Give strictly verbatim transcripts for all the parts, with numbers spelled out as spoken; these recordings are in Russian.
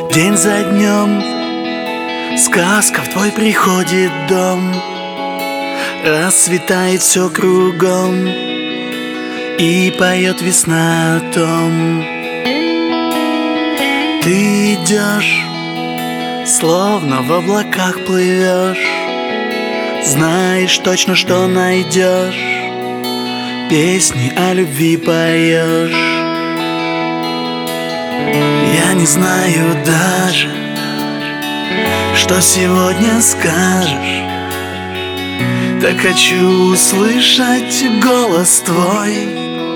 День за днем сказка в твой приходит дом. Расцветает все кругом, и поет весна о том. Ты идешь, словно в облаках плывешь, знаешь точно, что найдешь, песни о любви поешь. Я не знаю даже, что сегодня скажешь. Так хочу услышать голос твой,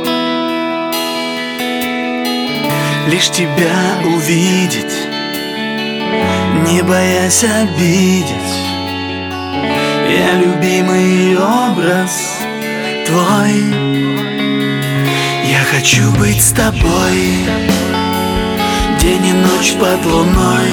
лишь тебя увидеть, не боясь обидеть. Я любимый образ твой. Я хочу быть с тобой день и ночь под луной.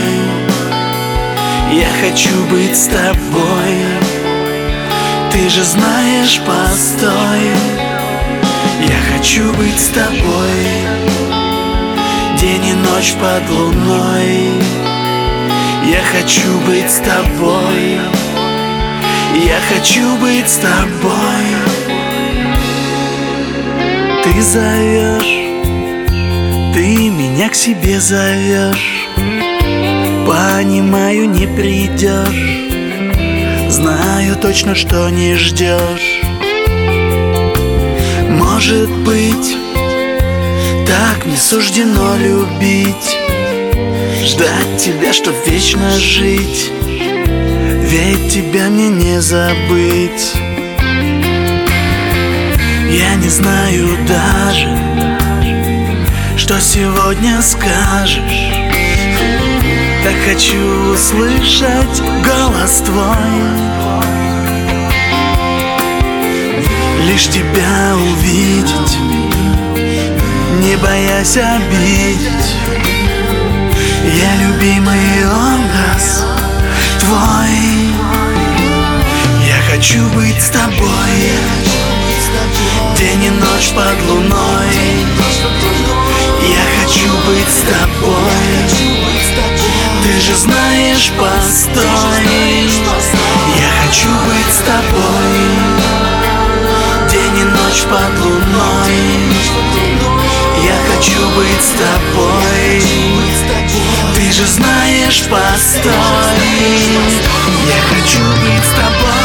Я хочу быть с тобой, ты же знаешь, постой. Я хочу быть с тобой день и ночь под луной. Я хочу быть с тобой, я хочу быть с тобой. Ты зовешь, ты меня к себе зовешь. Понимаю, не придешь, знаю точно, что не ждешь. Может быть, так не суждено любить, ждать тебя, чтоб вечно жить, ведь тебя мне не забыть. Я не знаю даже, что сегодня скажешь. Так хочу услышать голос твой, лишь тебя увидеть, не боясь обидеть. Я любимый образ твой. Я хочу быть с тобой день и ночь под луной. Я хочу быть с тобой, ты же знаешь, постой. Я хочу быть с тобой день и ночь под луной. Я хочу быть с тобой, ты же знаешь, постой. Я хочу быть с тобой.